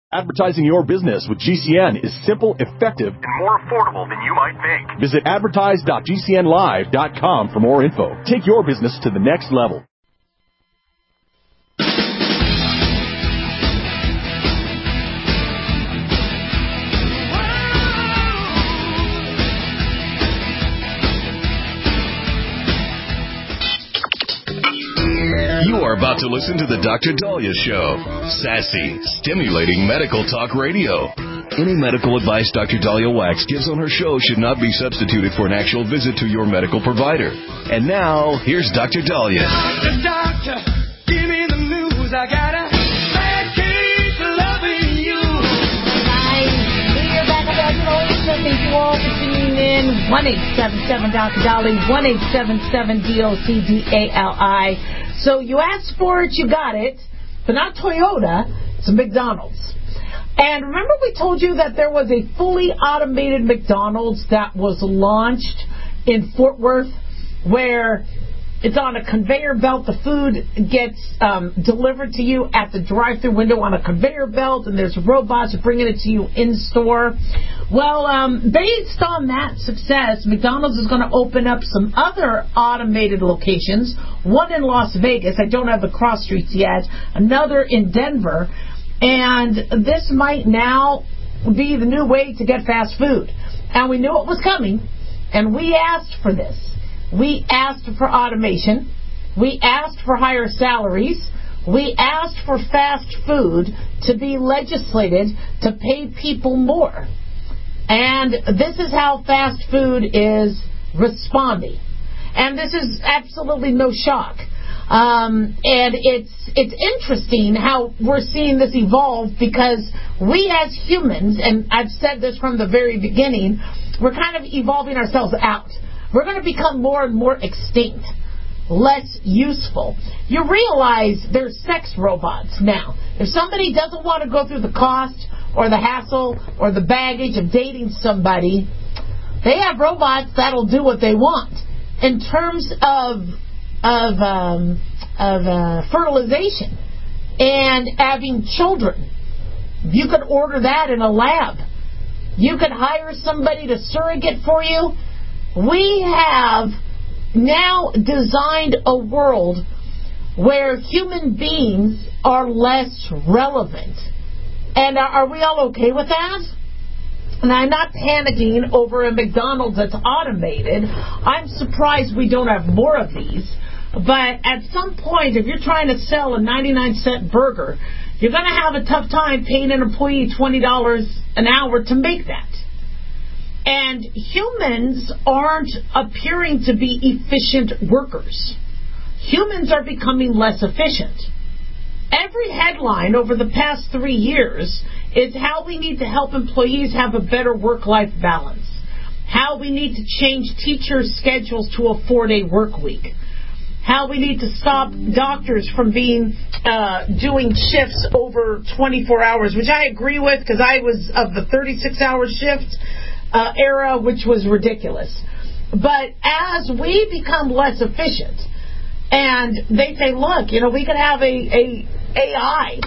Advertising your business with GCN is simple, effective, and more affordable than you might think. Visit advertise.gcnlive.com for more info. Take your business to the next level. You are about to listen to the Dr. Daliah Show. Sassy, stimulating medical talk radio. Any medical advice Dr. Daliah Wax gives on her show should not be substituted for an actual visit to your medical provider. And now, here's Dr. Daliah. Doctor, give me the news. I got a bad case of loving you. We're back at Dr. Daliah. Thank you all for tuning in. 1-877 Dr. Daliah. 1-877 DOCDALI. So you asked for it, you got it, but not Toyota, it's a McDonald's. And remember we told you that there was a fully automated McDonald's that was launched in Fort Worth where it's on a conveyor belt. The food gets delivered to you at the drive-thru window on a conveyor belt, and there's robots bringing it to you in-store. Well, based on that success, McDonald's is going to open up some other automated locations, one in Las Vegas. I don't have the cross streets yet. Another in Denver. And this might now be the new way to get fast food. And we knew it was coming, and we asked for this. We asked for automation. We asked for higher salaries. We asked for fast food to be legislated to pay people more. And this is how fast food is responding. And this is absolutely no shock. And it's interesting how we're seeing this evolve because we as humans, and I've said this from the very beginning, we're kind of evolving ourselves out. We're going to become more and more extinct, less useful. You realize there's sex robots now. If somebody doesn't want to go through the cost or the hassle or the baggage of dating somebody, they have robots that'll do what they want. In terms of fertilization and having children, you could order that in a lab. You could hire somebody to surrogate for you. We have now designed a world where human beings are less relevant. And are we all okay with that? And I'm not panicking over a McDonald's that's automated. I'm surprised we don't have more of these. But at some point, if you're trying to sell a 99-cent burger, you're going to have a tough time paying an employee $20 an hour to make that. And humans aren't appearing to be efficient workers. Humans are becoming less efficient. Every headline over the past 3 years is how we need to help employees have a better work-life balance, how we need to change teachers' schedules to a 4-day work week, how we need to stop doctors from doing shifts over 24 hours, which I agree with because I was of the 36-hour shift era, which was ridiculous. But as we become less efficient, and they say, look, we could have a AI,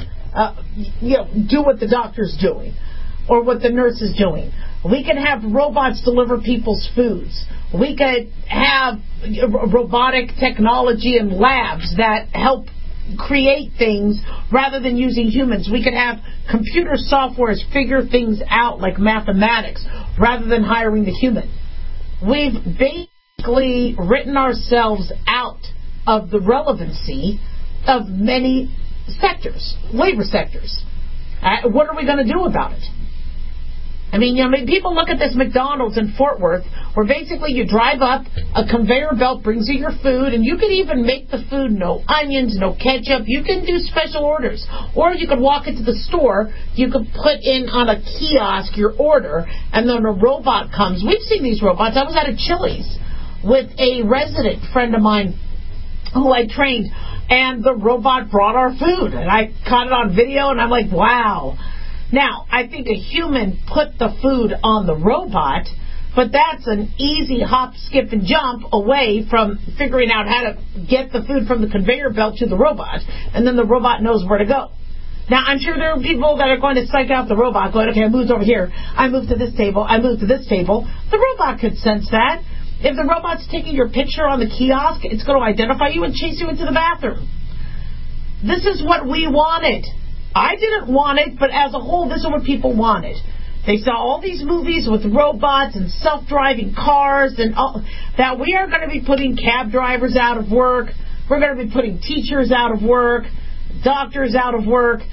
do what the doctor's doing or what the nurse is doing. We can have robots deliver people's foods. We could have robotic technology and labs that help create things rather than using humans. We could have computer softwares figure things out like mathematics rather than hiring the human. We've basically written ourselves out of the relevancy of many sectors, labor sectors. What are we going to do about it? I mean, people look at this McDonald's in Fort Worth where basically you drive up, a conveyor belt brings you your food, and you can even make the food no onions, no ketchup. You can do special orders. Or you could walk into the store, you could put in on a kiosk your order, and then a robot comes. We've seen these robots. I was at a Chili's with a resident friend of mine who I trained, and the robot brought our food, and I caught it on video, and I'm like, wow. Now, I think a human put the food on the robot, but that's an easy hop, skip, and jump away from figuring out how to get the food from the conveyor belt to the robot, and then the robot knows where to go. Now, I'm sure there are people that are going to psych out the robot, going, okay, I moved over here, I moved to this table, I moved to this table. The robot could sense that. If the robot's taking your picture on the kiosk, it's going to identify you and chase you into the bathroom. This is what we wanted. I didn't want it, but as a whole, this is what people wanted. They saw all these movies with robots and self-driving cars and all that. We are going to be putting cab drivers out of work. We're going to be putting teachers out of work, doctors out of work,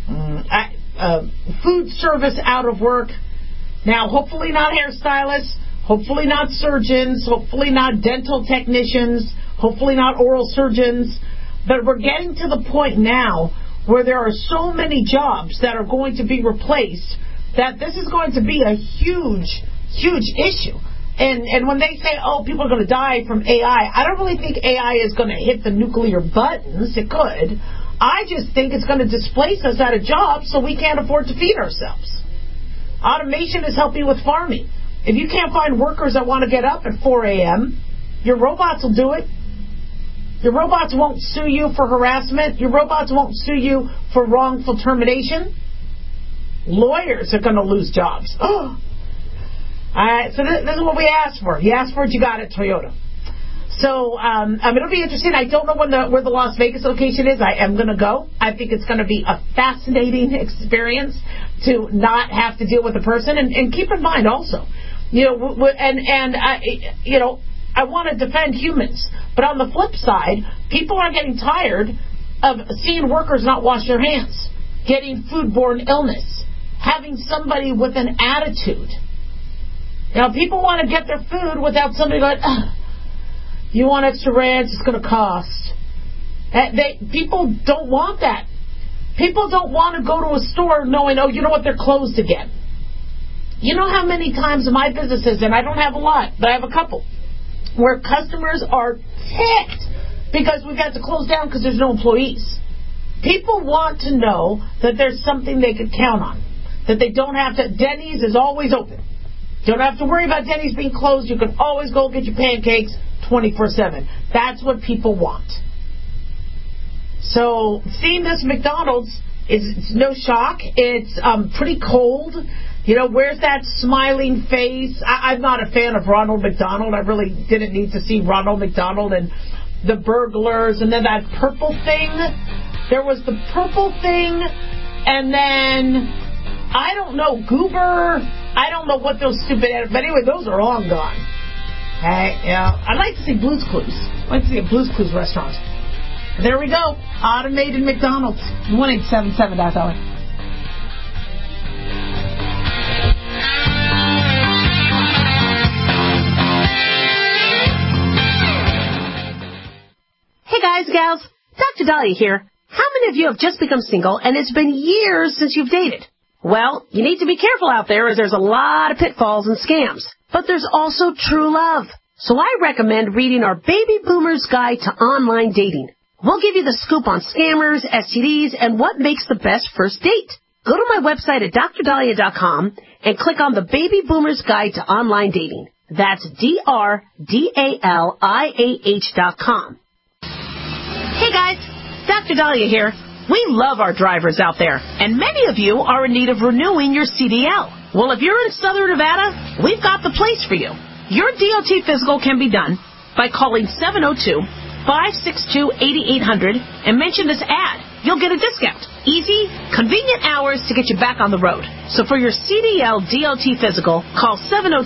food service out of work. Now, hopefully not hairstylists, hopefully not surgeons, hopefully not dental technicians, hopefully not oral surgeons. But we're getting to the point now where there are so many jobs that are going to be replaced that this is going to be a huge, huge issue. And when they say, oh, people are going to die from AI, I don't really think AI is going to hit the nuclear buttons. It could. I just think it's going to displace us out of jobs so we can't afford to feed ourselves. Automation is helping with farming. If you can't find workers that want to get up at 4 a.m., your robots will do it. Your robots won't sue you for harassment. Your robots won't sue you for wrongful termination. Lawyers are going to lose jobs. Oh. All right, so this is what we asked for. You asked for it, you got it, Toyota. So it'll be interesting. I don't know where the Las Vegas location is. I am going to go. I think it's going to be a fascinating experience to not have to deal with a person. And keep in mind also, I want to defend humans. But on the flip side, people are getting tired of seeing workers not wash their hands, getting foodborne illness, having somebody with an attitude. People want to get their food without somebody going, you want extra ranch, it's going to cost. People don't want that. People don't want to go to a store knowing, oh, you know what, they're closed again. You know how many times in my businesses, and I don't have a lot, but I have a couple, where customers are ticked because we've got to close down because there's no employees. People want to know that there's something they could count on, that they don't have to. Denny's is always open. You don't have to worry about Denny's being closed. You can always go get your pancakes 24/7. That's what people want. So seeing this McDonald's is no shock. It's pretty cold. Where's that smiling face? I'm not a fan of Ronald McDonald. I really didn't need to see Ronald McDonald and the burglars. And then that purple thing. There was the purple thing. And then, I don't know, Goober. I don't know what those stupid... But anyway, those are all gone. Hey, I'd like to see Blue's Clues. I'd like to see a Blue's Clues restaurant. There we go. Automated McDonald's. 1-877-DOT-LA. Hey guys, gals, Dr. Dahlia here. How many of you have just become single and it's been years since you've dated? Well, you need to be careful out there as there's a lot of pitfalls and scams. But there's also true love. So I recommend reading our Baby Boomer's Guide to Online Dating. We'll give you the scoop on scammers, STDs, and what makes the best first date. Go to my website at drdahlia.com and click on the Baby Boomer's Guide to Online Dating. That's DRDALIAH.com. Hey guys, Dr. Dahlia here. We love our drivers out there, and many of you are in need of renewing your CDL. Well, if you're in Southern Nevada, we've got the place for you. Your DOT physical can be done by calling 702-562-8800 and mention this ad. You'll get a discount. Easy, convenient hours to get you back on the road. So for your CDL DOT physical, call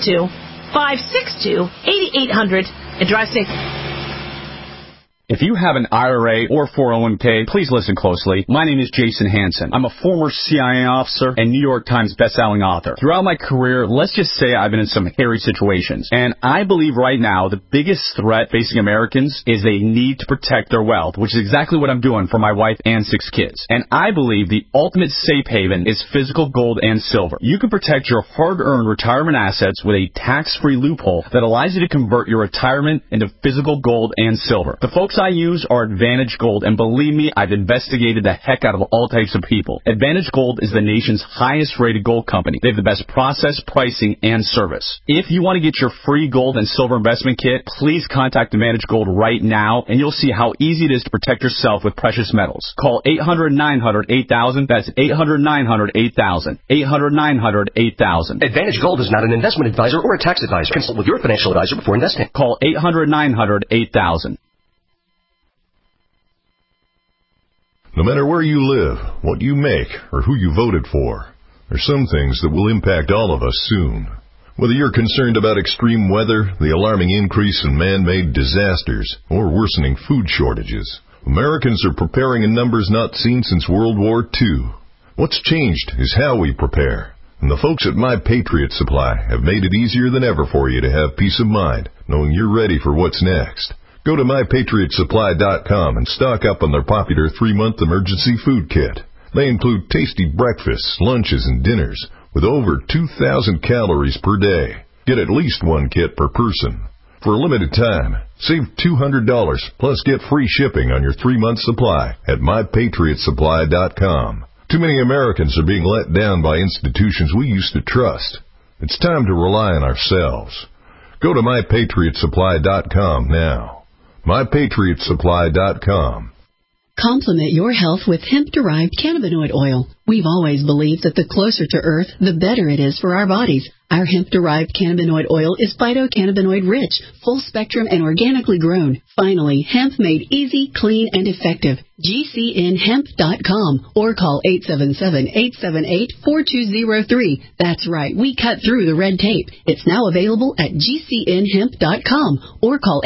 702-562-8800 and drive safe. If you have an IRA or 401k, please listen closely. My name is Jason Hansen. I'm a former CIA officer and New York Times bestselling author. Throughout my career, let's just say I've been in some hairy situations. And I believe right now the biggest threat facing Americans is they need to protect their wealth, which is exactly what I'm doing for my wife and 6 kids. And I believe the ultimate safe haven is physical gold and silver. You can protect your hard-earned retirement assets with a tax-free loophole that allows you to convert your retirement into physical gold and silver. The folks golds I use are Advantage Gold, and believe me, I've investigated the heck out of all types of people. Advantage Gold is the nation's highest-rated gold company. They have the best process, pricing, and service. If you want to get your free gold and silver investment kit, please contact Advantage Gold right now, and you'll see how easy it is to protect yourself with precious metals. Call 800-900-8000. That's 800-900-8000. 800-900-8000. Advantage Gold is not an investment advisor or a tax advisor. Consult with your financial advisor before investing. Call 800-900-8000. No matter where you live, what you make, or who you voted for, there's some things that will impact all of us soon. Whether you're concerned about extreme weather, the alarming increase in man-made disasters, or worsening food shortages, Americans are preparing in numbers not seen since World War II. What's changed is how we prepare. And the folks at My Patriot Supply have made it easier than ever for you to have peace of mind, knowing you're ready for what's next. Go to MyPatriotSupply.com and stock up on their popular 3-month emergency food kit. They include tasty breakfasts, lunches, and dinners with over 2,000 calories per day. Get at least one kit per person. For a limited time, save $200 plus get free shipping on your 3-month supply at MyPatriotSupply.com. Too many Americans are being let down by institutions we used to trust. It's time to rely on ourselves. Go to MyPatriotSupply.com now. MyPatriotSupply.com. Complement your health with hemp-derived cannabinoid oil. We've always believed that the closer to Earth, the better it is for our bodies. Our hemp-derived cannabinoid oil is phytocannabinoid-rich, full-spectrum, and organically grown. Finally, hemp made easy, clean, and effective. GCNhemp.com or call 877-878-4203. That's right, we cut through the red tape. It's now available at GCNhemp.com or call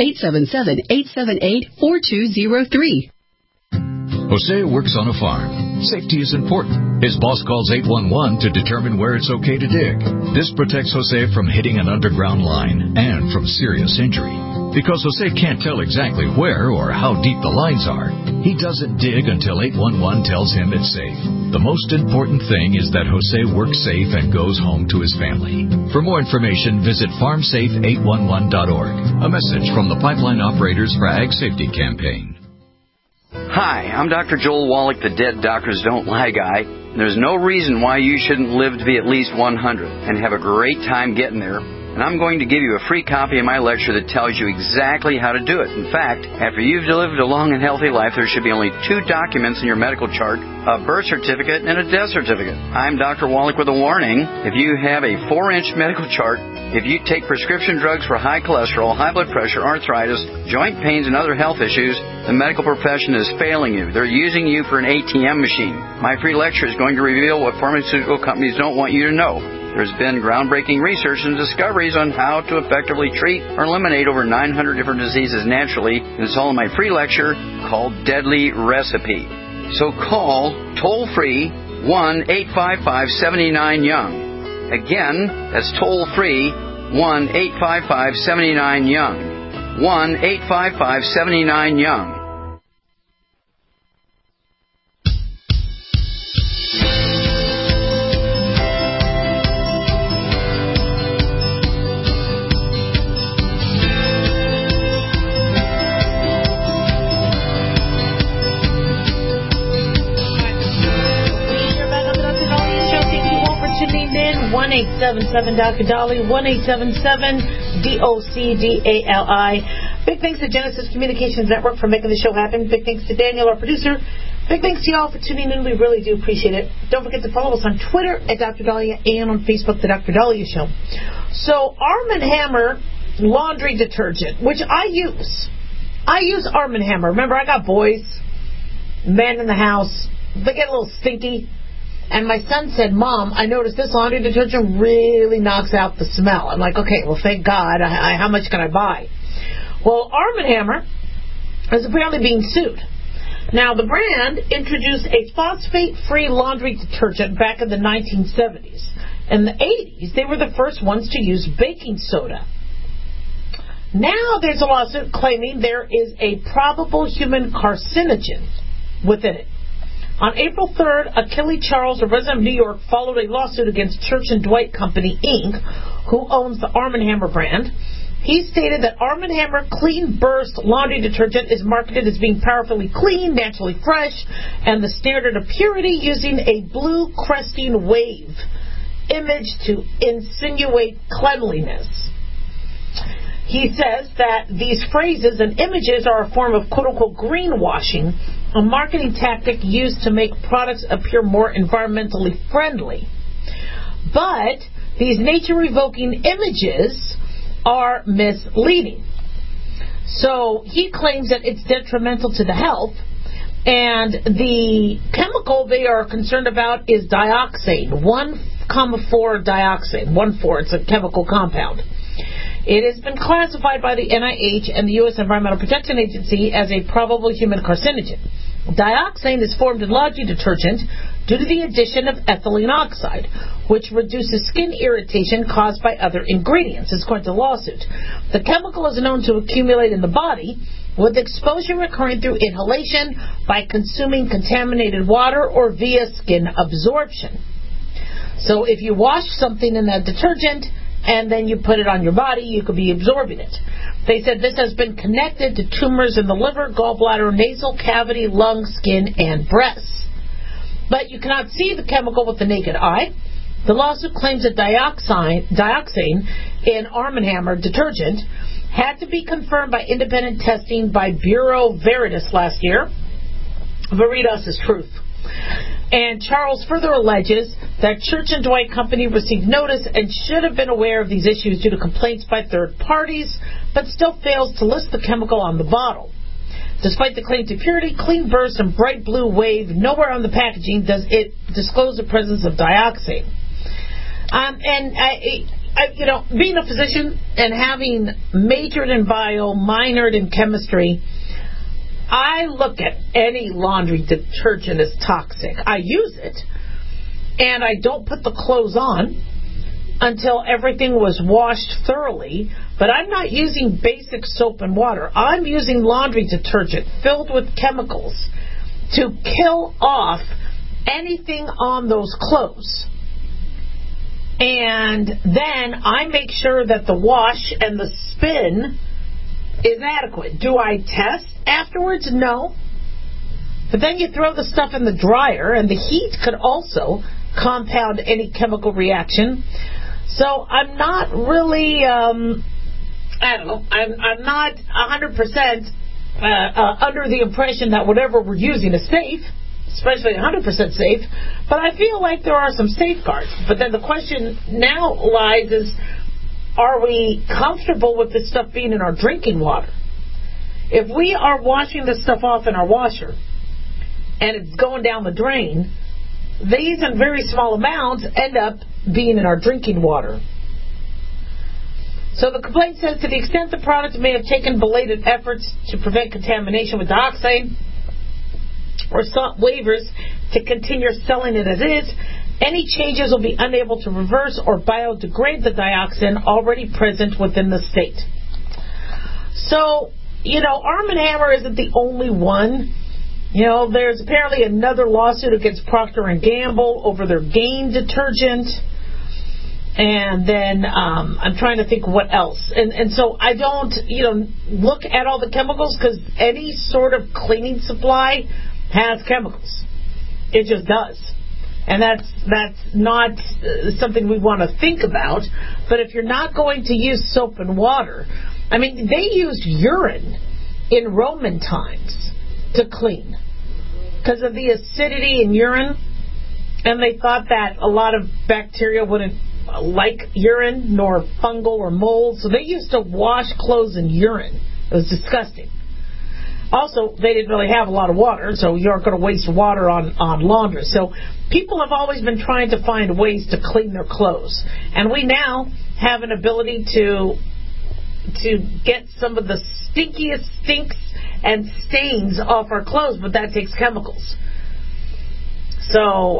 877-878-4203. Jose works on a farm. Safety is important. His boss calls 811 to determine where it's okay to dig. This protects Jose from hitting an underground line and from serious injury. Because Jose can't tell exactly where or how deep the lines are, he doesn't dig until 811 tells him it's safe. The most important thing is that Jose works safe and goes home to his family. For more information, visit farmsafe811.org. A message from the Pipeline Operators for Ag Safety Campaign. Hi, I'm Dr. Joel Wallach, the Dead Doctors Don't Lie guy. There's no reason why you shouldn't live to be at least 100 and have a great time getting there. And I'm going to give you a free copy of my lecture that tells you exactly how to do it. In fact, after you've lived a long and healthy life, there should be only 2 documents in your medical chart, a birth certificate and a death certificate. I'm Dr. Wallach with a warning. If you have a 4-inch medical chart, if you take prescription drugs for high cholesterol, high blood pressure, arthritis, joint pains, and other health issues, the medical profession is failing you. They're using you for an ATM machine. My free lecture is going to reveal what pharmaceutical companies don't want you to know. There's been groundbreaking research and discoveries on how to effectively treat or eliminate over 900 different diseases naturally. And it's all in my free lecture called Deadly Recipe. So call toll-free 1-855-79-YOUNG. Again, that's toll-free 1-855-79-YOUNG. 1-855-79-YOUNG. Tuning in 1-877 Dr. Dolly, 1-877-DOCDALI. Big thanks to Genesis Communications Network for making the show happen. Big thanks to Daniel, our producer. Big thanks to y'all for tuning in. We really do appreciate it. Don't forget to follow us on Twitter at Dr. Dahlia and on Facebook, The Dr. Dahlia Show. So Arm & Hammer laundry detergent, which I use. I use Arm & Hammer. Remember, I got boys, men in the house. They get a little stinky. And my son said, Mom, I noticed this laundry detergent really knocks out the smell. I'm like, okay, well, thank God. How much can I buy? Well, Arm & Hammer is apparently being sued. Now, the brand introduced a phosphate-free laundry detergent back in the 1970s. In the 80s, they were the first ones to use baking soda. Now there's a lawsuit claiming there is a probable human carcinogen within it. On April 3rd, Achille Charles, a resident of New York, followed a lawsuit against Church & Dwight Company, Inc., who owns the Arm & Hammer brand, He stated that Arm & Hammer Clean Burst laundry detergent is marketed as being powerfully clean, naturally fresh, and the standard of purity using a blue cresting wave image to insinuate cleanliness. He says that these phrases and images are a form of quote-unquote greenwashing, a marketing tactic used to make products appear more environmentally friendly. But these nature-evoking images are misleading. So he claims that it's detrimental to the health, and the chemical they are concerned about is dioxane, 1,4 dioxane, 1,4, it's a chemical compound. It has been classified by the NIH and the U.S. Environmental Protection Agency as a probable human carcinogen. Dioxane is formed in laundry detergent due to the addition of ethylene oxide, which reduces skin irritation caused by other ingredients, according to the lawsuit. The chemical is known to accumulate in the body, with exposure occurring through inhalation, by consuming contaminated water, or via skin absorption. So if you wash something in that detergent and then you put it on your body, you could be absorbing it. They said this has been connected to tumors in the liver, gallbladder, nasal cavity, lung, skin, and breasts. But you cannot see the chemical with the naked eye. The lawsuit claims that dioxane in Arm & Hammer detergent had to be confirmed by independent testing by Bureau Veritas last year. Veritas is truth. And Charles further alleges that Church & Dwight Company received notice and should have been aware of these issues due to complaints by third parties, but still fails to list the chemical on the bottle. Despite the claim to purity, Clean Burst and Bright Blue Wave, nowhere on the packaging does it disclose the presence of dioxane. And being a physician and having majored in bio, minored in chemistry, I look at any laundry detergent as toxic. I use it, and I don't put the clothes on until everything was washed thoroughly, but I'm not using basic soap and water. I'm using laundry detergent filled with chemicals to kill off anything on those clothes. And then I make sure that the wash and the spin is adequate. Do I test afterwards? No. But then you throw the stuff in the dryer, and the heat could also compound any chemical reaction. So I'm not really, I'm not 100% under the impression that whatever we're using is safe, especially 100% safe, but I feel like there are some safeguards. But then the question now lies is, are we comfortable with this stuff being in our drinking water? If we are washing this stuff off in our washer and it's going down the drain, these in very small amounts end up being in our drinking water. So the complaint says, to the extent the product may have taken belated efforts to prevent contamination with dioxane or sought waivers to continue selling it as is, any changes will be unable to reverse or biodegrade the dioxin already present within the state. So, Arm & Hammer isn't the only one. There's apparently another lawsuit against Procter & Gamble over their Gain detergent. And then I'm trying to think what else. And so I don't, look at all the chemicals, because any sort of cleaning supply has chemicals. It just does. And that's not something we want to think about. But if you're not going to use soap and water, they used urine in Roman times to clean because of the acidity in urine, and they thought that a lot of bacteria wouldn't like urine, nor fungal or mold, so they used to wash clothes in urine. It was disgusting. Also, they didn't really have a lot of water, so you aren't going to waste water on laundry. So people have always been trying to find ways to clean their clothes. And we now have an ability to get some of the stinkiest stinks and stains off our clothes, but that takes chemicals. So,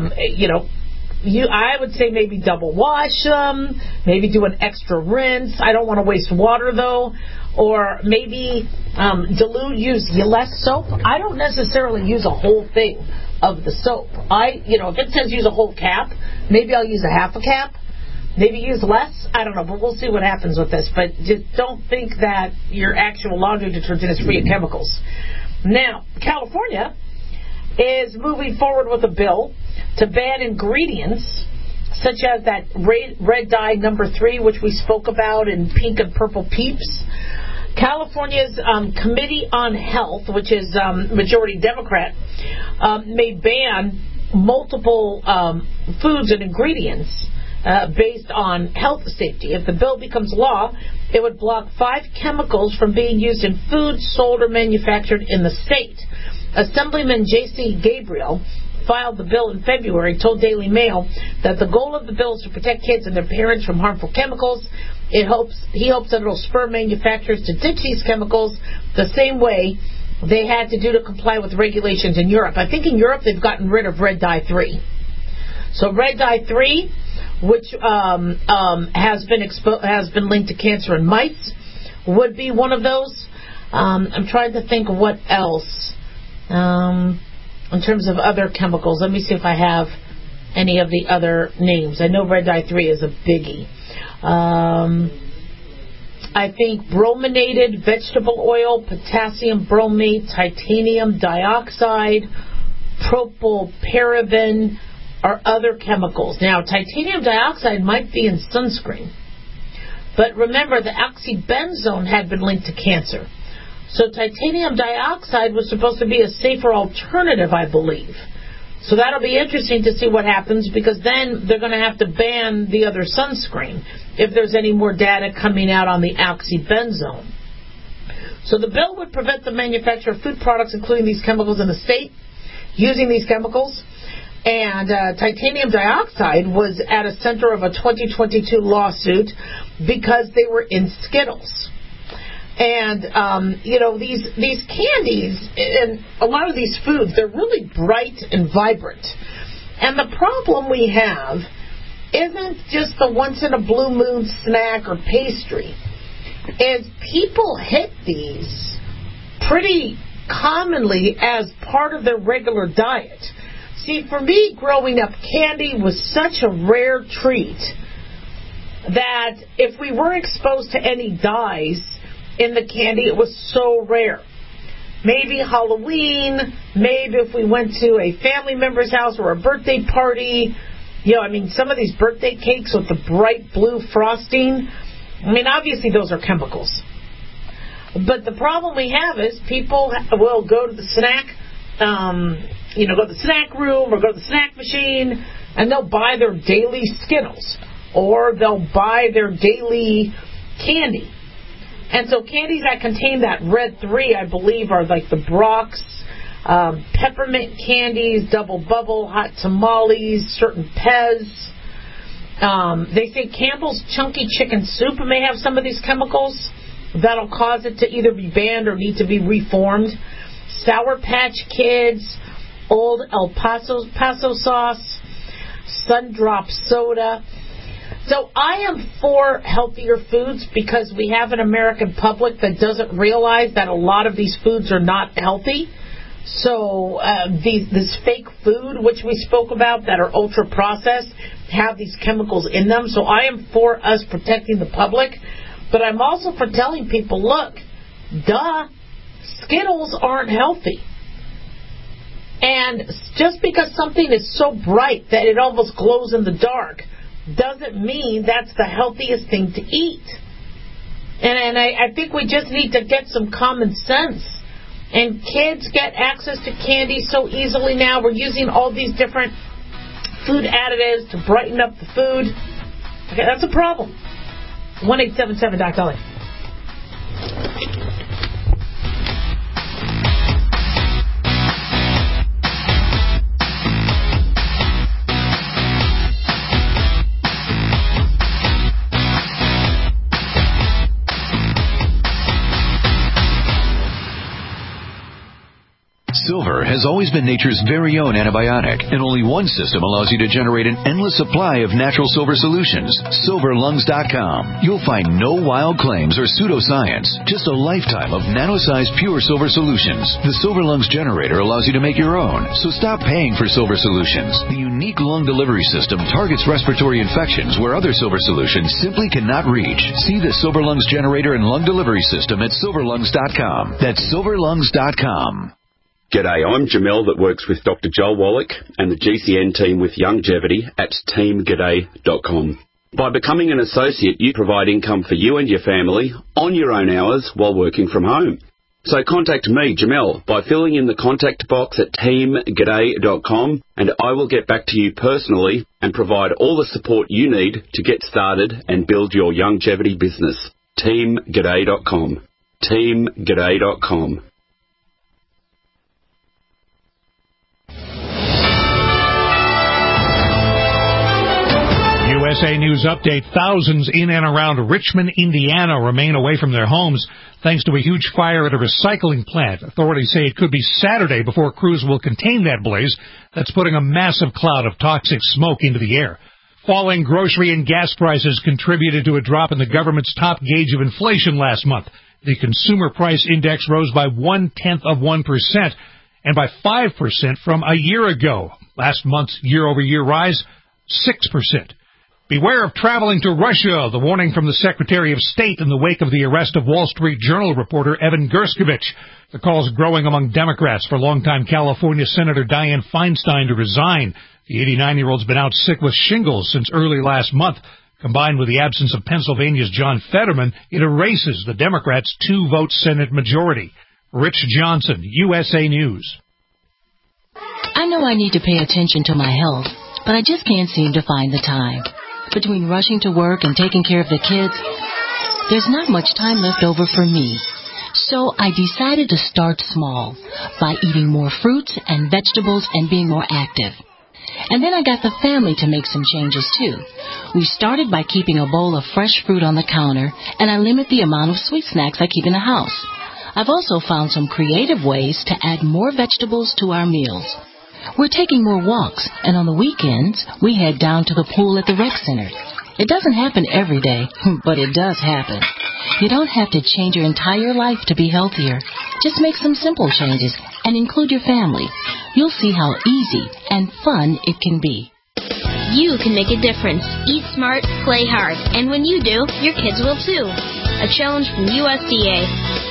I would say maybe double wash them, maybe do an extra rinse. I don't want to waste water, though. Or maybe use less soap. I don't necessarily use a whole thing of the soap. If it says use a whole cap, maybe I'll use a half a cap. Maybe use less. I don't know, but we'll see what happens with this. But just don't think that your actual laundry detergent is free of chemicals. Now, California is moving forward with a bill to ban ingredients such as that red dye number 3, which we spoke about in pink and purple Peeps. California's Committee on Health, which is majority Democrat, may ban multiple foods and ingredients based on health safety. If the bill becomes law, it would block 5 chemicals from being used in food sold or manufactured in the state. Assemblyman J.C. Gabriel filed the bill in February, told Daily Mail that the goal of the bill is to protect kids and their parents from harmful chemicals. He hopes that it will spur manufacturers to ditch these chemicals the same way they had to do to comply with regulations in Europe. I think in Europe they've gotten rid of red dye 3. So red dye 3, which has been linked to cancer in mice, would be one of those. I'm trying to think of what else in terms of other chemicals. Let me see if I have any of the other names. I know red dye 3 is a biggie. I think brominated vegetable oil, potassium bromate, titanium dioxide, propylparaben are other chemicals. Now, titanium dioxide might be in sunscreen, but remember the oxybenzone had been linked to cancer. So titanium dioxide was supposed to be a safer alternative, I believe. So that'll be interesting to see what happens, because then they're going to have to ban the other sunscreen if there's any more data coming out on the oxybenzone. So the bill would prevent the manufacture of food products including these chemicals in the state using these chemicals. And titanium dioxide was at a center of a 2022 lawsuit because they were in Skittles. And, these candies and a lot of these foods, they're really bright and vibrant. And the problem we have isn't just the once-in-a-blue moon snack or pastry. Is people hit these pretty commonly as part of their regular diet. See, for me, growing up, candy was such a rare treat that if we were exposed to any dyes in the candy, it was so rare. Maybe Halloween, maybe if we went to a family member's house or a birthday party. Some of these birthday cakes with the bright blue frosting, obviously those are chemicals. But the problem we have is people will go to the snack, go to the snack room or go to the snack machine, and they'll buy their daily Skittles or they'll buy their daily candy. And so candies that contain that red 3, I believe, are like the Brock's, peppermint candies, Double Bubble, hot tamales, certain Pez. They say Campbell's Chunky Chicken Soup may have some of these chemicals that'll cause it to either be banned or need to be reformed. Sour Patch Kids, Old El Paso sauce, Sundrop soda. So I am for healthier foods because we have an American public that doesn't realize that a lot of these foods are not healthy. So this fake food, which we spoke about, that are ultra-processed, have these chemicals in them. So I am for us protecting the public. But I'm also for telling people, look, Skittles aren't healthy. And just because something is so bright that it almost glows in the dark doesn't mean that's the healthiest thing to eat. And I think we just need to get some common sense. And kids get access to candy so easily now. We're using all these different food additives to brighten up the food. Okay, that's a problem. 1-877-DOC-LA. Silver has always been nature's very own antibiotic, and only one system allows you to generate an endless supply of natural silver solutions. SilverLungs.com. You'll find no wild claims or pseudoscience, just a lifetime of nano-sized pure silver solutions. The Silver Lungs generator allows you to make your own, so stop paying for silver solutions. The unique lung delivery system targets respiratory infections where other silver solutions simply cannot reach. See the Silver Lungs generator and lung delivery system at SilverLungs.com. That's SilverLungs.com. G'day, I'm Jamel that works with Dr. Joel Wallach and the GCN team with Longevity at teamg'day.com. By becoming an associate, you provide income for you and your family on your own hours while working from home. So contact me, Jamel, by filling in the contact box at teamg'day.com, and I will get back to you personally and provide all the support you need to get started and build your longevity business. teamg'day.com. teamg'day.com. USA News Update. Thousands in and around Richmond, Indiana remain away from their homes thanks to a huge fire at a recycling plant. Authorities say it could be Saturday before crews will contain that blaze that's putting a massive cloud of toxic smoke into the air. Falling grocery and gas prices contributed to a drop in the government's top gauge of inflation last month. The Consumer Price Index rose by 0.1%, and by 5% from a year ago. Last month's year-over-year rise, 6%. Beware of traveling to Russia, the warning from the Secretary of State in the wake of the arrest of Wall Street Journal reporter Evan Gershkovich. The calls growing among Democrats for longtime California Senator Dianne Feinstein to resign. The 89-year-old's been out sick with shingles since early last month. Combined with the absence of Pennsylvania's John Fetterman, it erases the Democrats' 2-vote Senate majority. Rich Johnson, USA News. I know I need to pay attention to my health, but I just can't seem to find the time. Between rushing to work and taking care of the kids, there's not much time left over for me. So I decided to start small by eating more fruits and vegetables and being more active. And then I got the family to make some changes too. We started by keeping a bowl of fresh fruit on the counter, and I limit the amount of sweet snacks I keep in the house. I've also found some creative ways to add more vegetables to our meals. We're taking more walks, and on the weekends, we head down to the pool at the rec center. It doesn't happen every day, but it does happen. You don't have to change your entire life to be healthier. Just make some simple changes and include your family. You'll see how easy and fun it can be. You can make a difference. Eat smart, play hard. And when you do, your kids will too. A challenge from USDA.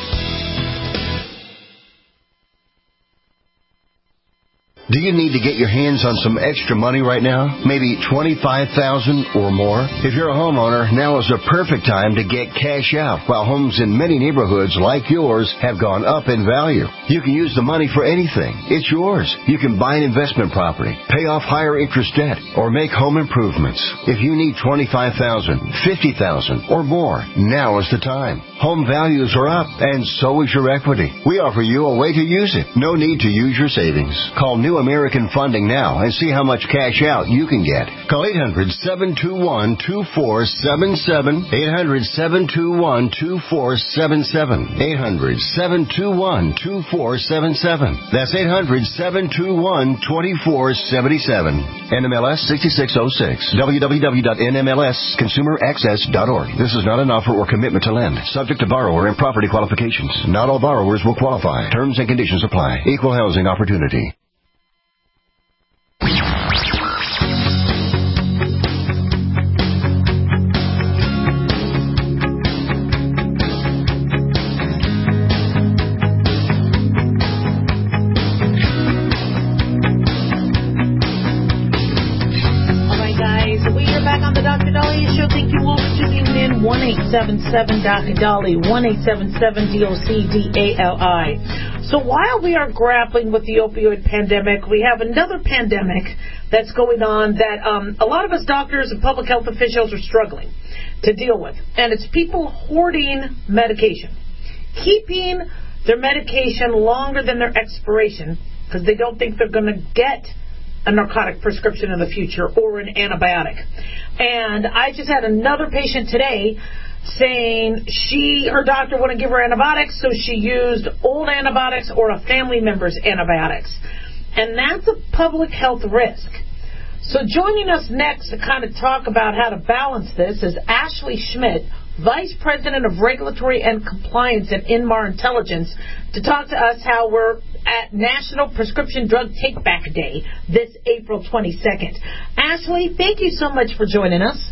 Do you need to get your hands on some extra money right now? Maybe $25,000 or more? If you're a homeowner, now is the perfect time to get cash out while homes in many neighborhoods like yours have gone up in value. You can use the money for anything. It's yours. You can buy an investment property, pay off higher interest debt, or make home improvements. If you need $25,000, $50,000 or more, now is the time. Home values are up, and so is your equity. We offer you a way to use it. No need to use your savings. Call New American Funding now and see how much cash out you can get. Call 800-721-2477. 800-721-2477. 800-721-2477. That's 800-721-2477. NMLS 6606. www.nmlsconsumeraccess.org. This is not an offer or commitment to lend. Subject to borrower and property qualifications. Not all borrowers will qualify. Terms and conditions apply. Equal housing opportunity. Dr. Dolly, 1-877-DOC-DALI. So while we are grappling with the opioid pandemic, we have another pandemic that's going on that a lot of us doctors and public health officials are struggling to deal with. And it's people hoarding medication, keeping their medication longer than their expiration because they don't think they're going to get a narcotic prescription in the future or an antibiotic. And I just had another patient today saying her doctor wouldn't give her antibiotics, so she used old antibiotics or a family member's antibiotics. And that's a public health risk. So joining us next to kind of talk about how to balance this is Ashley Schmidt, Vice President of Regulatory and Compliance at Inmar Intelligence, to talk to us how we're at National Prescription Drug Take-Back Day this April 22nd. Ashley, thank you so much for joining us.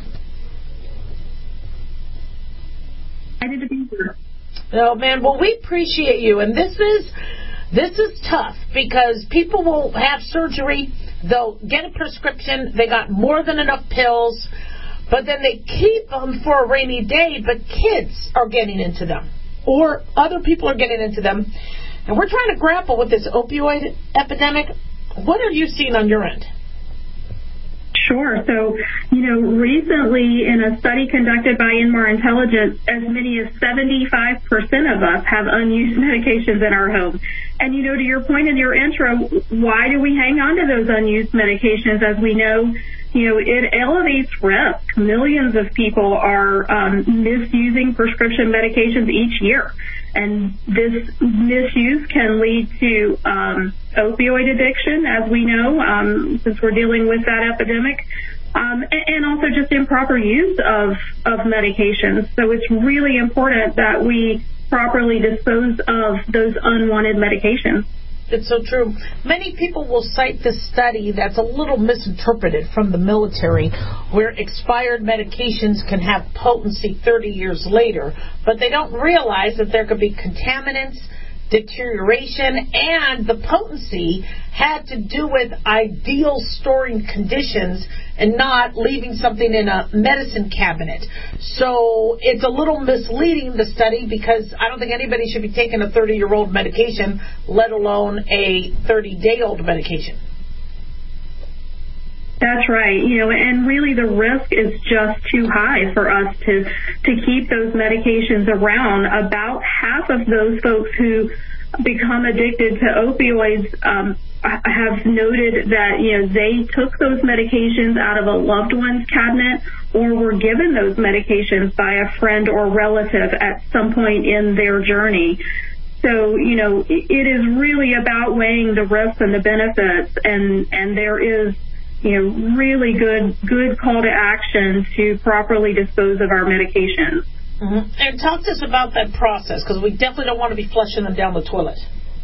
Excited to be here. Oh, man, well, we appreciate you. And this is tough because people will have surgery, they'll get a prescription, they got more than enough pills, but then they keep them for a rainy day, but kids are getting into them, or other people are getting into them. And we're trying to grapple with this opioid epidemic. What are you seeing on your end? Sure. So, recently in a study conducted by Inmar Intelligence, as many as 75% of us have unused medications in our home. And, to your point in your intro, why do we hang on to those unused medications? As we know, it elevates risk. Millions of people are misusing prescription medications each year. And this misuse can lead to opioid addiction, as we know, since we're dealing with that epidemic, and also just improper use of medications. So it's really important that we properly dispose of those unwanted medications. It's so true. Many people will cite this study that's a little misinterpreted from the military, where expired medications can have potency 30 years later, but they don't realize that there could be contaminants, deterioration, and the potency had to do with ideal storing conditions and not leaving something in a medicine cabinet. So it's a little misleading, the study, because I don't think anybody should be taking a 30-year-old medication, let alone a 30-day-old medication. That's right. And really the risk is just too high for us to keep those medications around. About half of those folks who become addicted to opioids have noted that, they took those medications out of a loved one's cabinet or were given those medications by a friend or relative at some point in their journey. So, it is really about weighing the risks and the benefits, and there is really good call to action to properly dispose of our medications. Mm-hmm. And talk to us about that process, because we definitely don't want to be flushing them down the toilet.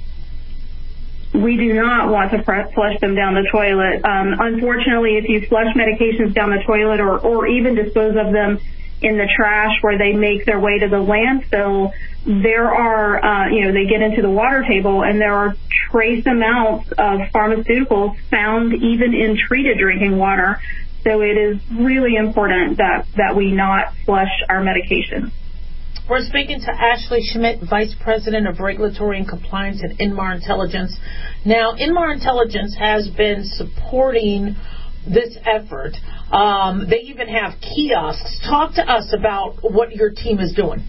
We do not want to flush them down the toilet. Unfortunately, if you flush medications down the toilet or even dispose of them in the trash where they make their way to the landfill, there are, they get into the water table, and there are trace amounts of pharmaceuticals found even in treated drinking water. So it is really important that we not flush our medications. We're speaking to Ashley Schmidt, Vice President of Regulatory and Compliance at Inmar Intelligence. Now, Inmar Intelligence has been supporting this effort. They even have kiosks. Talk to us about what your team is doing.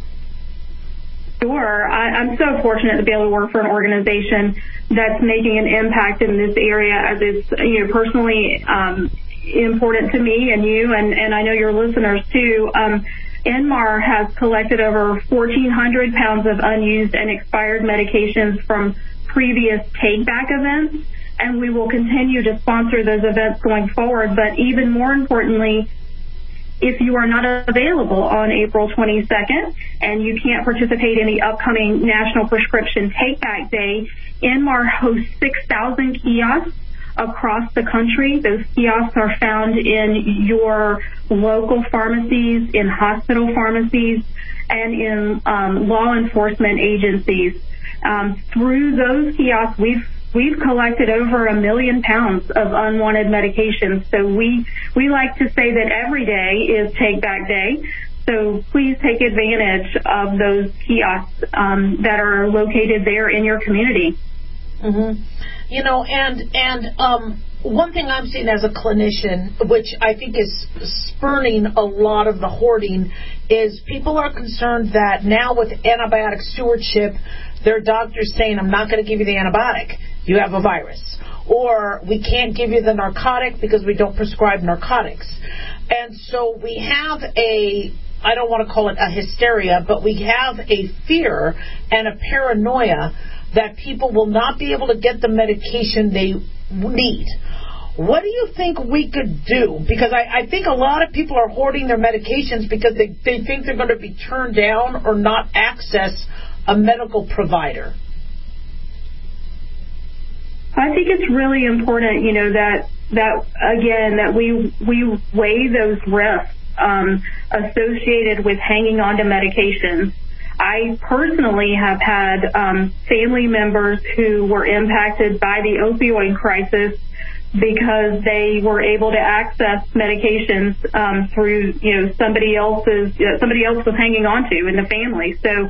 Sure. I'm so fortunate to be able to work for an organization that's making an impact in this area, as it's personally important to me and you, and I know your listeners too. Inmar has collected over 1,400 pounds of unused and expired medications from previous take-back events, and we will continue to sponsor those events going forward. But even more importantly, if you are not available on April 22nd and you can't participate in the upcoming National Prescription Take-Back Day, Inmar hosts 6,000 kiosks across the country. Those kiosks are found in your local pharmacies, in hospital pharmacies, and in law enforcement agencies. Through those kiosks, we've collected over 1 million pounds of unwanted medications. So we like to say that every day is Take Back Day. So please take advantage of those kiosks that are located there in your community. Mm-hmm. One thing I'm seeing as a clinician, which I think is spurning a lot of the hoarding, is people are concerned that now with antibiotic stewardship, their doctor's saying, I'm not going to give you the antibiotic, you have a virus. Or we can't give you the narcotic because we don't prescribe narcotics. And so we have a I don't want to call it a hysteria, but we have a fear and a paranoia that people will not be able to get the medication they need. What do you think we could do? Because I think a lot of people are hoarding their medications because they think they're going to be turned down or not access a medical provider. I think it's really important, that we weigh those risks associated with hanging on to medications. I personally have had family members who were impacted by the opioid crisis because they were able to access medications through, somebody else was hanging on to in the family. So,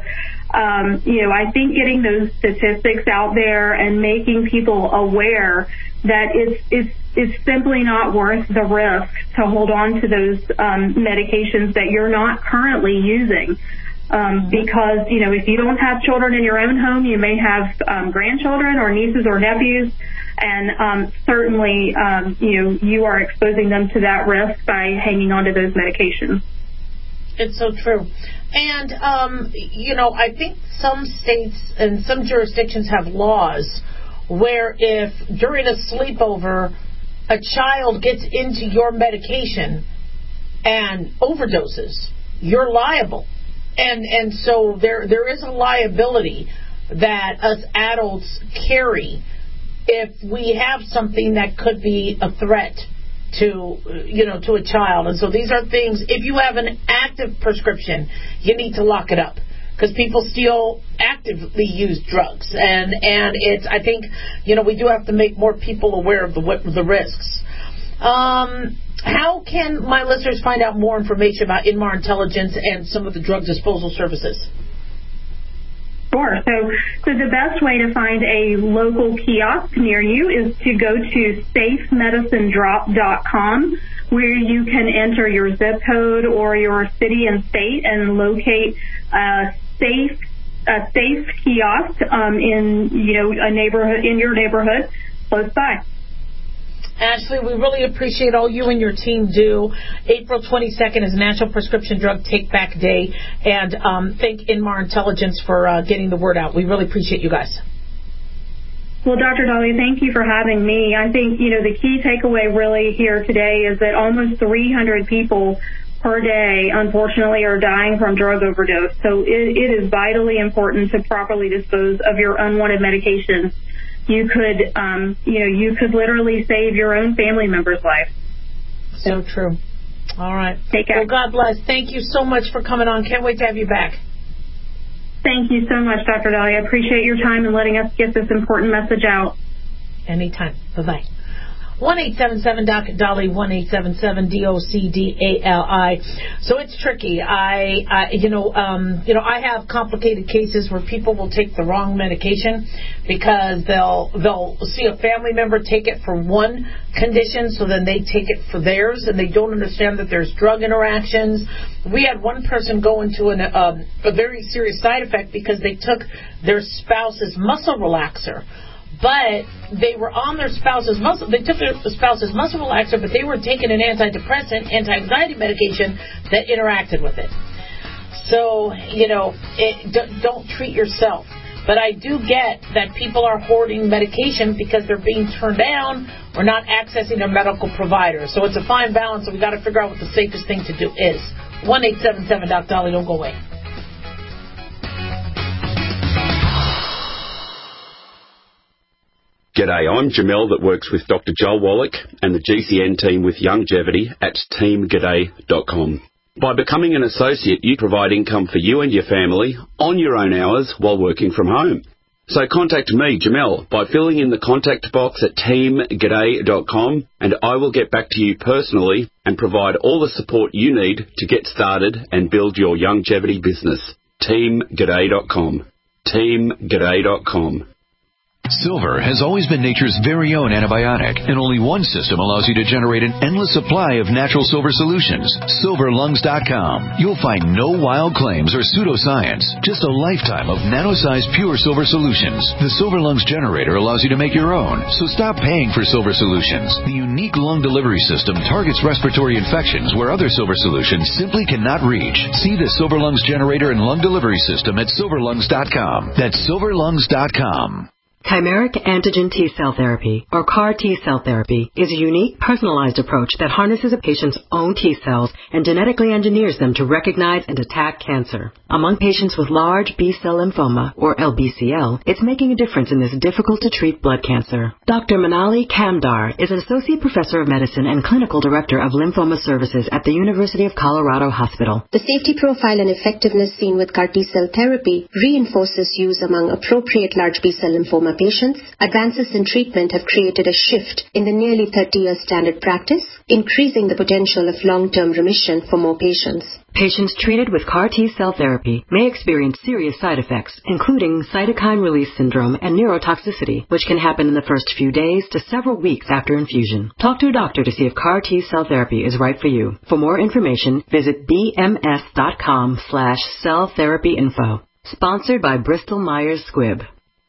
I think getting those statistics out there and making people aware that it's simply not worth the risk to hold on to those medications that you're not currently using. Because, if you don't have children in your own home, you may have grandchildren or nieces or nephews, and certainly, you are exposing them to that risk by hanging on to those medications. It's so true. And, I think some states and some jurisdictions have laws where if during a sleepover a child gets into your medication and overdoses, you're liable. And so there is a liability that us adults carry if we have something that could be a threat to a child. And so these are things, if you have an active prescription, you need to lock it up, because people still actively use drugs. And I think, we do have to make more people aware of the risks. How can my listeners find out more information about Inmar Intelligence and some of the drug disposal services? Sure. So the best way to find a local kiosk near you is to go to safemedicinedrop.com, where you can enter your zip code or your city and state and locate a safe kiosk in your neighborhood close by. Ashley, we really appreciate all you and your team do. April 22nd is National Prescription Drug Take Back Day, and thank Inmar Intelligence for getting the word out. We really appreciate you guys. Well, Dr. Dahlia, thank you for having me. I think, the key takeaway really here today is that almost 300 people per day, unfortunately, are dying from drug overdose. So it is vitally important to properly dispose of your unwanted medications. You could, you could literally save your own family member's life. So true. All right. Take care. Well, God bless. Thank you so much for coming on. Can't wait to have you back. Thank you so much, Dr. Dahlia. I appreciate your time and letting us get this important message out. Anytime. Bye-bye. 1-877-DOC-DALI, 1-877-DOCDALI. So it's tricky. I have complicated cases where people will take the wrong medication because they'll see a family member take it for one condition, so then they take it for theirs, and they don't understand that there's drug interactions. We had one person go into a very serious side effect because they took their spouse's muscle relaxer. But they were on their spouse's muscle. They took their spouse's muscle relaxer, but they were taking an antidepressant, anti-anxiety medication that interacted with it. So, don't treat yourself. But I do get that people are hoarding medication because they're being turned down or not accessing their medical provider. So it's a fine balance, and we got to figure out what the safest thing to do is. 1-877-DOC-DOLLY. Don't go away. G'day, I'm Jamel that works with Dr. Joel Wallach and the GCN team with Youngevity at teamg'day.com. By becoming an associate, you provide income for you and your family on your own hours while working from home. So contact me, Jamel, by filling in the contact box at teamg'day.com, and I will get back to you personally and provide all the support you need to get started and build your Youngevity business. teamg'day.com. teamg'day.com. Silver has always been nature's very own antibiotic, and only one system allows you to generate an endless supply of natural silver solutions. SilverLungs.com. You'll find no wild claims or pseudoscience, just a lifetime of nano-sized pure silver solutions. The Silver Lungs generator allows you to make your own, so stop paying for silver solutions. The unique lung delivery system targets respiratory infections where other silver solutions simply cannot reach. See the Silver Lungs generator and lung delivery system at SilverLungs.com. That's SilverLungs.com. Chimeric antigen T-cell therapy, or CAR T-cell therapy, is a unique, personalized approach that harnesses a patient's own T-cells and genetically engineers them to recognize and attack cancer. Among patients with large B-cell lymphoma, or LBCL, it's making a difference in this difficult-to-treat blood cancer. Dr. Manali Kamdar is an associate professor of medicine and clinical director of lymphoma services at the University of Colorado Hospital. The safety profile and effectiveness seen with CAR T-cell therapy reinforces use among appropriate large B-cell lymphoma patients. Advances in treatment have created a shift in the nearly 30-year standard practice, increasing the potential of long-term remission for more patients. Patients treated with CAR T-cell therapy may experience serious side effects, including cytokine release syndrome and neurotoxicity, which can happen in the first few days to several weeks after infusion. Talk to a doctor to see if CAR T-cell therapy is right for you. For more information, visit bms.com/celltherapyinfo. Sponsored by Bristol Myers Squibb.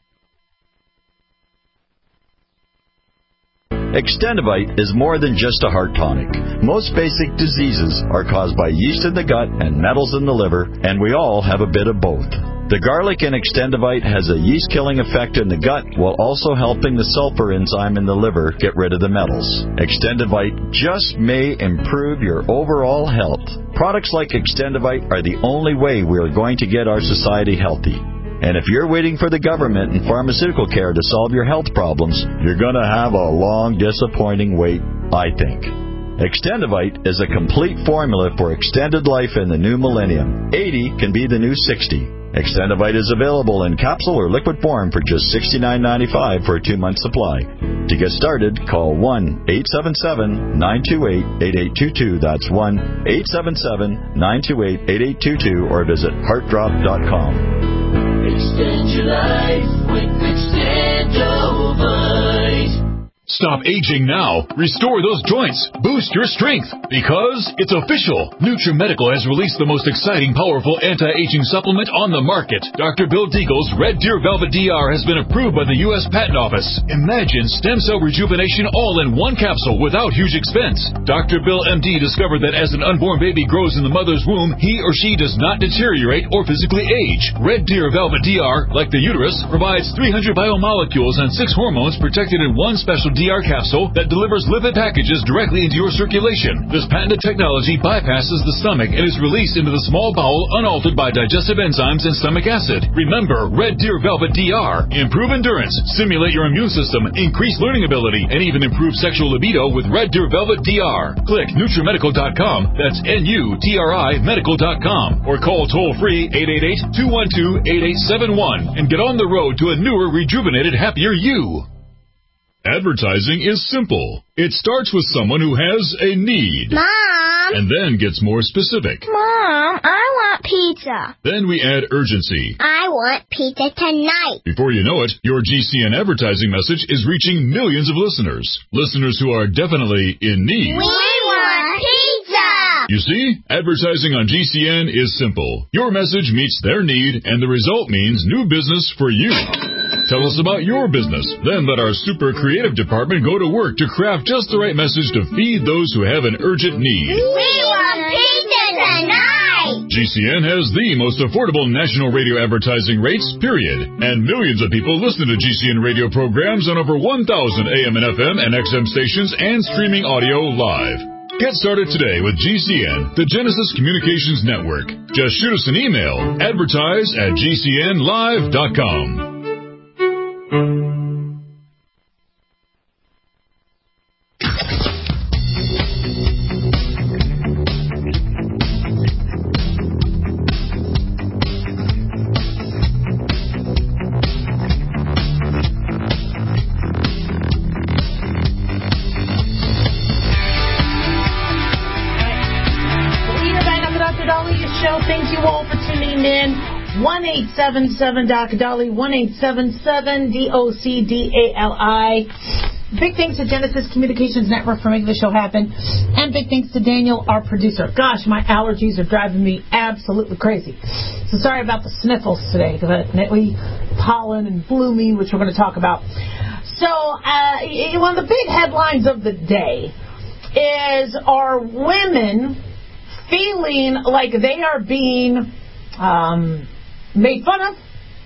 Extendivite is more than just a heart tonic. Most basic diseases are caused by yeast in the gut and metals in the liver, and we all have a bit of both. The garlic in Extendivite has a yeast-killing effect in the gut while also helping the sulfur enzyme in the liver get rid of the metals. Extendivite just may improve your overall health. Products like Extendivite are the only way we are going to get our society healthy. And if you're waiting for the government and pharmaceutical care to solve your health problems, you're going to have a long, disappointing wait, I think. Extendivite is a complete formula for extended life in the new millennium. 80 can be the new 60. Extendivite is available in capsule or liquid form for just $69.95 for a 2-month supply. To get started, call 1-877-928-8822. That's 1-877-928-8822 or visit heartdrop.com. Extend your life with Extendovite. Stop aging now. Restore those joints. Boost your strength. Because it's official. NutriMedical has released the most exciting, powerful anti-aging supplement on the market. Dr. Bill Deagle's Red Deer Velvet DR has been approved by the U.S. Patent Office. Imagine stem cell rejuvenation all in one capsule without huge expense. Dr. Bill MD discovered that as an unborn baby grows in the mother's womb, he or she does not deteriorate or physically age. Red Deer Velvet DR, like the uterus, provides 300 biomolecules and 6 hormones protected in one special DR capsule that delivers lipid packages directly into your circulation. This patented technology bypasses the stomach and is released into the small bowel unaltered by digestive enzymes and stomach acid. Remember, Red Deer Velvet DR. Improve endurance, stimulate your immune system, increase learning ability, and even improve sexual libido with Red Deer Velvet DR. Click NutriMedical.com, that's NUTRI Medical.com, or call toll-free 888-212-8871 and get on the road to a newer, rejuvenated, happier you. Advertising is simple. It starts with someone who has a need. Mom! And then gets more specific. Mom, I want pizza. Then we add urgency. I want pizza tonight. Before you know it, your GCN advertising message is reaching millions of listeners. Listeners who are definitely in need. We want pizza! You see, advertising on GCN is simple. Your message meets their need, and the result means new business for you. Tell us about your business. Then let our super creative department go to work to craft just the right message to feed those who have an urgent need. We want pizza tonight! GCN has the most affordable national radio advertising rates, period. And millions of people listen to GCN radio programs on over 1,000 AM and FM and XM stations and streaming audio live. Get started today with GCN, the Genesis Communications Network. Just shoot us an email, advertise@gcnlive.com. 1-877-DOC-DOLLY, 1-877-DOC-DALI. Big thanks to Genesis Communications Network for making the show happen. And big thanks to Daniel, our producer. Gosh, my allergies are driving me absolutely crazy. So sorry about the sniffles today, definitely pollen and bloomy, which we're going to talk about. So one of the big headlines of the day is, are women feeling like they are being made fun of,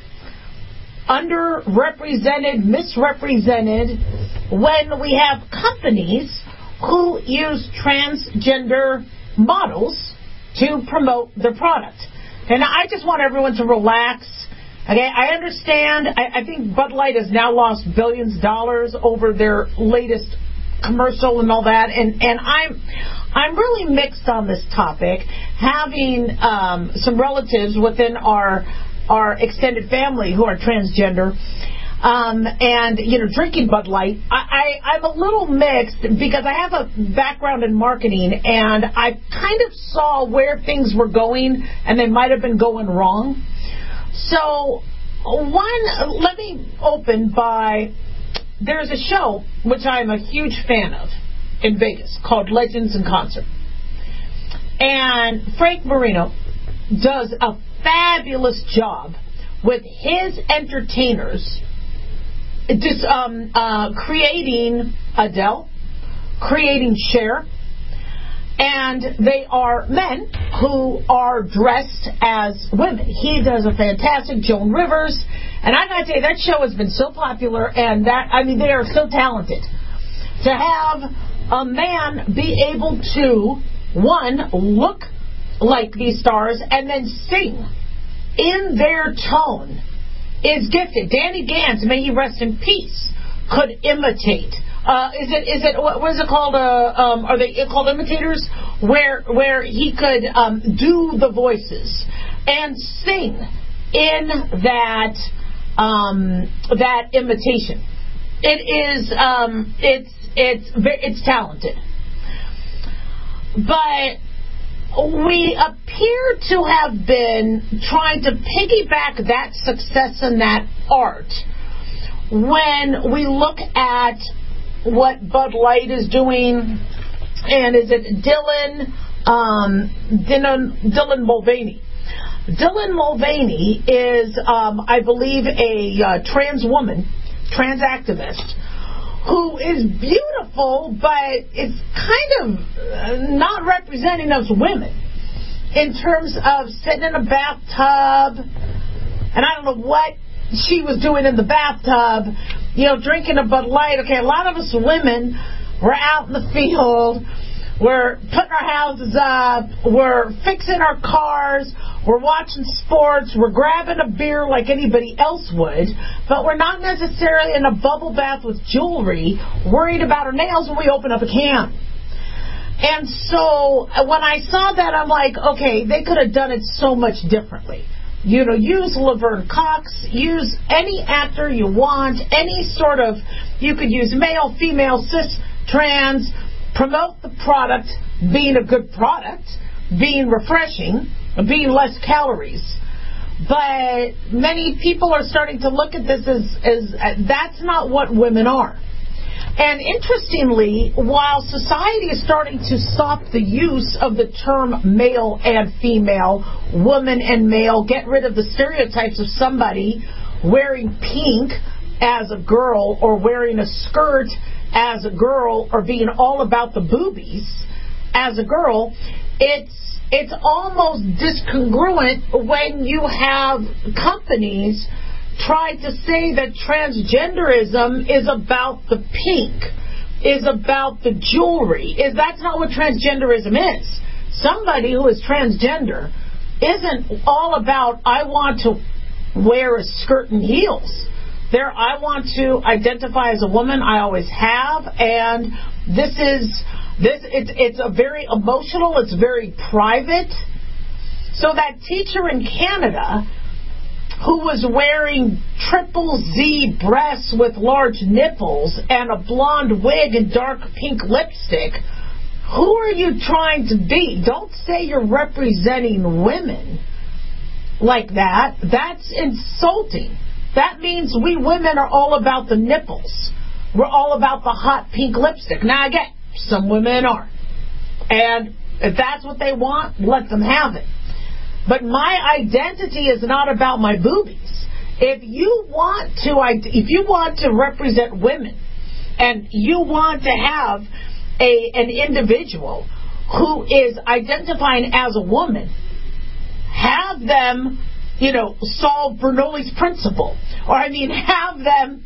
underrepresented, misrepresented, when we have companies who use transgender models to promote their product. And I just want everyone to relax. Okay, I understand. I think Bud Light has now lost billions of dollars over their latest commercial and all that. And I'm really mixed on this topic, having some relatives within our extended family who are transgender, and drinking Bud Light. I'm a little mixed because I have a background in marketing, and I kind of saw where things were going, and they might have been going wrong. So let me open by, there's a show which I'm a huge fan of in Vegas called Legends in Concert, and Frank Marino does a fabulous job with his entertainers, just creating Adele, creating Cher, and they are men who are dressed as women. He does a fantastic Joan Rivers, and I gotta tell you, that show has been so popular, and they are so talented. To have a man be able to, one, look like these stars and then sing in their tone is gifted. Danny Gans, may he rest in peace, could imitate. What is it called? Are they called imitators? Where he could do the voices and sing in that imitation. It is it's talented, but we appear to have been trying to piggyback that success and that art when we look at what Bud Light is doing, and is it Dylan Mulvaney. Dylan Mulvaney is, I believe, a trans woman, trans activist, who is beautiful, but it's kind of not representing us women in terms of sitting in a bathtub, and I don't know what she was doing in the bathtub, drinking a Bud Light. Okay, a lot of us women, we're out in the field, we're putting our houses up, we're fixing our cars, we're watching sports, we're grabbing a beer like anybody else would, but we're not necessarily in a bubble bath with jewelry, worried about our nails when we open up a can. And so when I saw that, I'm like, okay, they could have done it so much differently. Use Laverne Cox, use any actor you want, any sort of, you could use male, female, cis, trans, promote the product being a good product, being refreshing, being less calories. But many people are starting to look at this as that's not what women are. And interestingly, while society is starting to stop the use of the term male and female, woman and male, get rid of the stereotypes of somebody wearing pink as a girl or wearing a skirt as a girl or being all about the boobies as a girl, it's almost discongruent when you have companies try to say that transgenderism is about the pink, is about the jewelry. That's not what transgenderism is. Somebody who is transgender isn't all about, I want to wear a skirt and heels. I want to identify as a woman. I always have, and it's a very emotional, it's very private. So that teacher in Canada who was wearing triple Z breasts with large nipples and a blonde wig and dark pink lipstick, who are you trying to be? Don't say you're representing women like that, that's insulting. That means we women are all about the nipples. We're all about the hot pink lipstick. Now, again, some women are. And if that's what they want, let them have it. But my identity is not about my boobies. If you want to represent women, and you want to have an individual who is identifying as a woman, have them, solve Bernoulli's principle, or have them,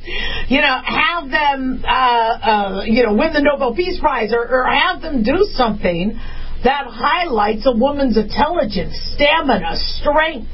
win the Nobel Peace Prize, or have them do something that highlights a woman's intelligence, stamina, strength.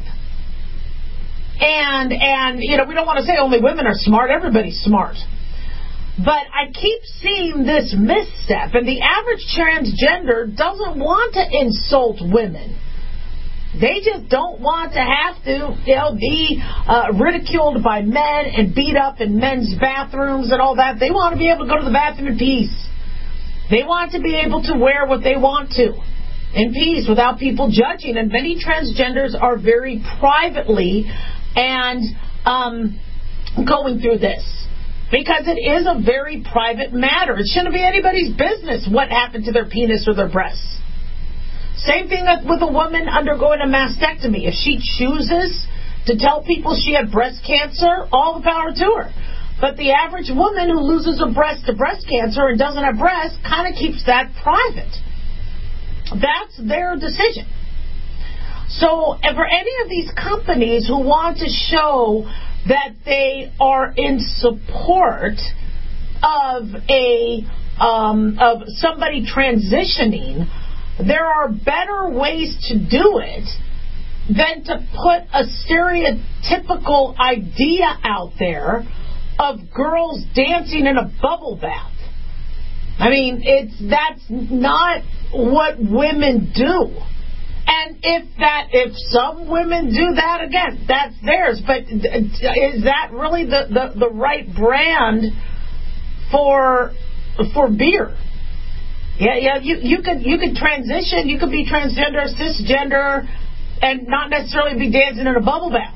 And we don't want to say only women are smart. Everybody's smart. But I keep seeing this misstep, and the average transgender doesn't want to insult women. They just don't want to have to, be ridiculed by men and beat up in men's bathrooms and all that. They want to be able to go to the bathroom in peace. They want to be able to wear what they want to in peace without people judging. And many transgenders are very privately and going through this, because it is a very private matter. It shouldn't be anybody's business what happened to their penis or their breasts. Same thing with a woman undergoing a mastectomy. If she chooses to tell people she had breast cancer, all the power to her. But the average woman who loses a breast to breast cancer and doesn't have breasts kind of keeps that private. That's their decision. So for any of these companies who want to show that they are in support of of somebody transitioning, there are better ways to do it than to put a stereotypical idea out there of girls dancing in a bubble bath. I mean, that's not what women do. And if some women do that, again, that's theirs. But is that really the right brand for beer? Yeah. You could transition. You could be transgender, cisgender, and not necessarily be dancing in a bubble bath.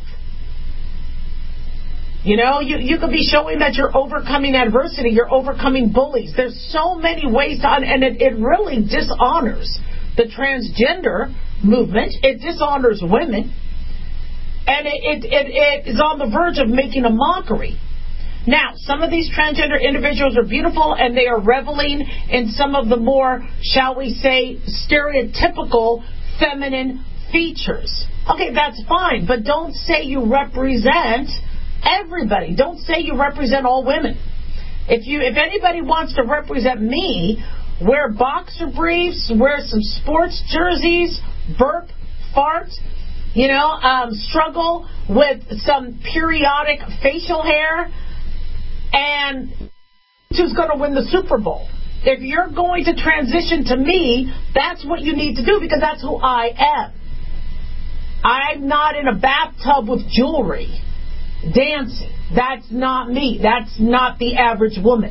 You could be showing that you're overcoming adversity, you're overcoming bullies. There's so many ways to, and it really dishonors the transgender movement. It dishonors women, and it is on the verge of making a mockery. Now, some of these transgender individuals are beautiful, and they are reveling in some of the more, shall we say, stereotypical feminine features. Okay, that's fine, but don't say you represent everybody. Don't say you represent all women. If anybody wants to represent me, wear boxer briefs, wear some sports jerseys, burp, fart, struggle with some periodic facial hair, and who's going to win the Super Bowl. If you're going to transition to me, that's what you need to do, because that's who I am. I'm not in a bathtub with jewelry dancing. That's not me. That's not the average woman.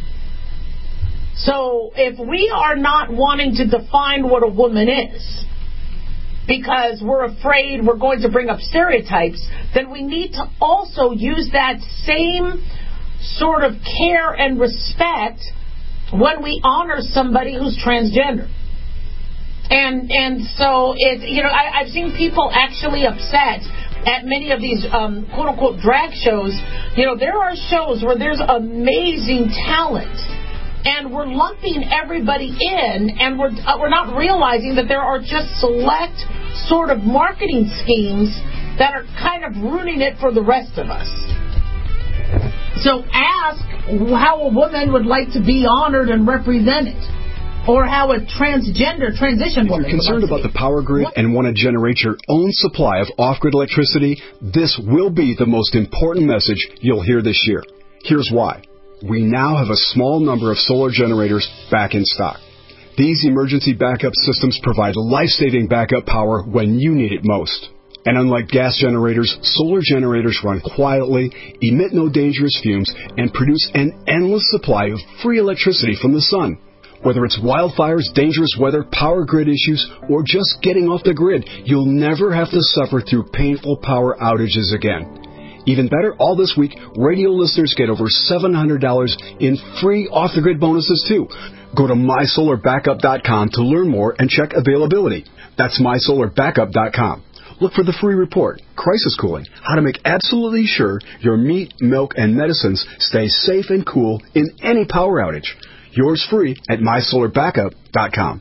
So if we are not wanting to define what a woman is because we're afraid we're going to bring up stereotypes, then we need to also use that same sort of care and respect when we honor somebody who's transgender. And so I've seen people actually upset at many of these quote-unquote drag shows. There are shows where there's amazing talent, and we're lumping everybody in, and we're not realizing that there are just select sort of marketing schemes that are kind of ruining it for the rest of us. So ask how a woman would like to be honored and represented, or how a transgender transition woman. If you're concerned about the power grid and want to generate your own supply of off-grid electricity, this will be the most important message you'll hear this year. Here's why. We now have a small number of solar generators back in stock. These emergency backup systems provide life-saving backup power when you need it most. And unlike gas generators, solar generators run quietly, emit no dangerous fumes, and produce an endless supply of free electricity from the sun. Whether it's wildfires, dangerous weather, power grid issues, or just getting off the grid, you'll never have to suffer through painful power outages again. Even better, all this week, radio listeners get over $700 in free off-the-grid bonuses, too. Go to MySolarBackup.com to learn more and check availability. That's MySolarBackup.com. Look for the free report, Crisis Cooling, how to make absolutely sure your meat, milk, and medicines stay safe and cool in any power outage. Yours free at MySolarBackup.com.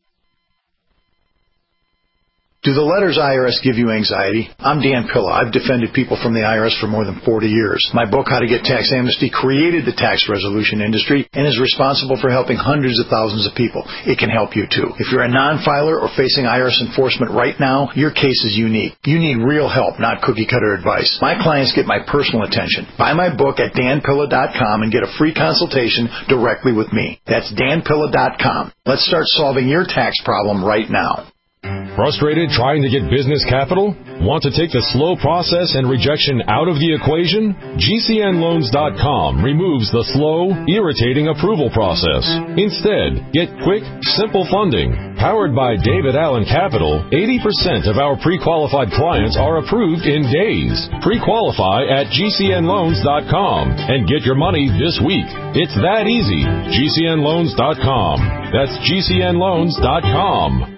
Do the letters IRS give you anxiety? I'm Dan Pilla. I've defended people from the IRS for more than 40 years. My book, How to Get Tax Amnesty, created the tax resolution industry and is responsible for helping hundreds of thousands of people. It can help you, too. If you're a non-filer or facing IRS enforcement right now, your case is unique. You need real help, not cookie-cutter advice. My clients get my personal attention. Buy my book at danpilla.com and get a free consultation directly with me. That's danpilla.com. Let's start solving your tax problem right now. Frustrated trying to get business capital? Want to take the slow process and rejection out of the equation? GCNloans.com removes the slow, irritating approval process. Instead, get quick, simple funding. Powered by David Allen Capital, 80% of our pre-qualified clients are approved in days. Pre-qualify at GCNloans.com and get your money this week. It's that easy. GCNloans.com. That's GCNloans.com.